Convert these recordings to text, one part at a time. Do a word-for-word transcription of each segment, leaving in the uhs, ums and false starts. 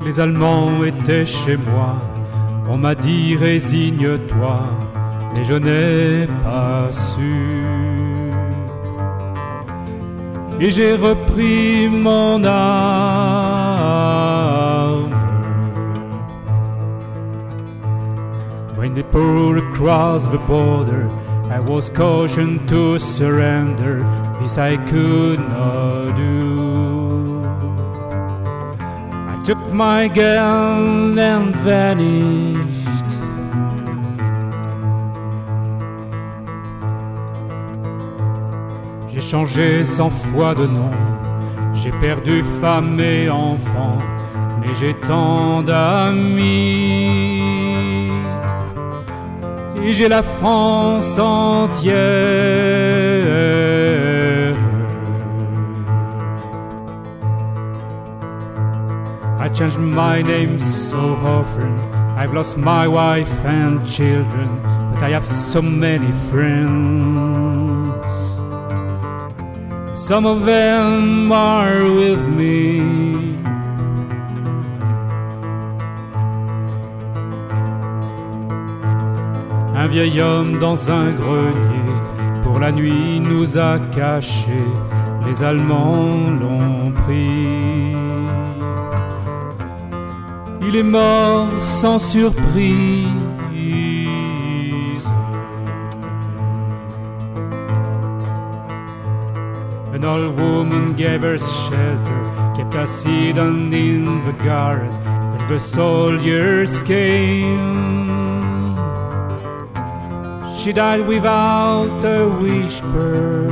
Les Allemands étaient chez moi, on m'a dit résigne-toi, mais je n'ai pas su. Et j'ai repris mon arme. When they poured across the border, I was cautioned to surrender. This I could not do. I took my gun and vanished. J'ai changé cent fois de nom, j'ai perdu femme et enfant, mais j'ai tant d'amis. Et j'ai la France entière. I changed my name so often, I've lost my wife and children, but I have so many friends. Some of them are with me. Un vieil homme dans un grenier, pour la nuit nous a cachés, les Allemands l'ont pris. Il est mort sans surprise. An old woman gave us shelter, kept us hidden in the garden, when the soldiers came. She died without a whisper.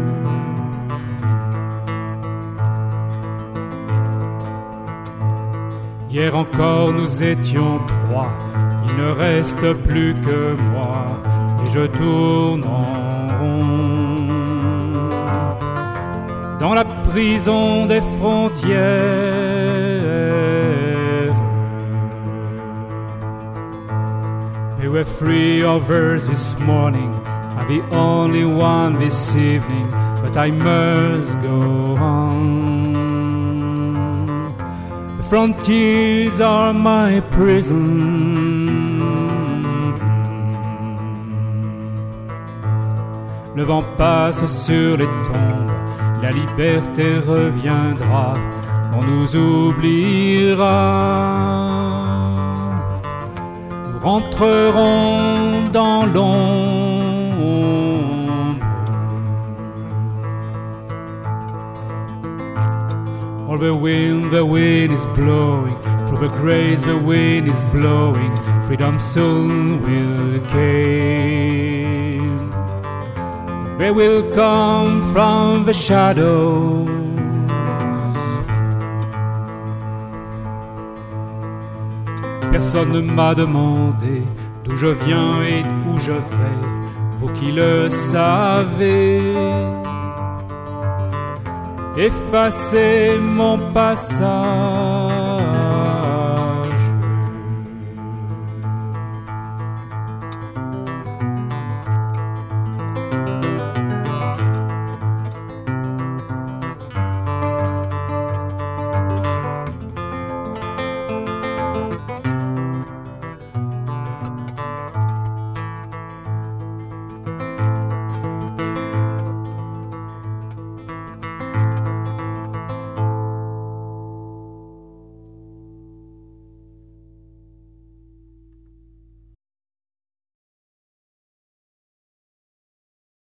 Hier encore nous étions trois, il ne reste plus que moi, et je tourne en rond dans la prison des frontières. There were three of us this morning, I'm the only one this evening, but I must go on. The frontiers are my prison. Le vent passe sur les tombes, la liberté reviendra, on nous oubliera. Nous rentrerons dans l'ombre. All the wind, the wind is blowing, through the graves the wind is blowing, freedom soon will come. They will come from the shadows. Personne ne m'a demandé d'où je viens et où je vais, vous qui le savez. Effacez mon passage.